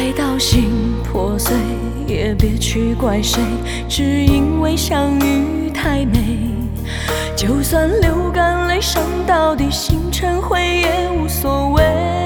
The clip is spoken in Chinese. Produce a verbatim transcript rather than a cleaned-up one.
爱到心破碎，也别去怪谁，只因为相遇太美。就算流干泪，伤到底，心成灰也无所谓。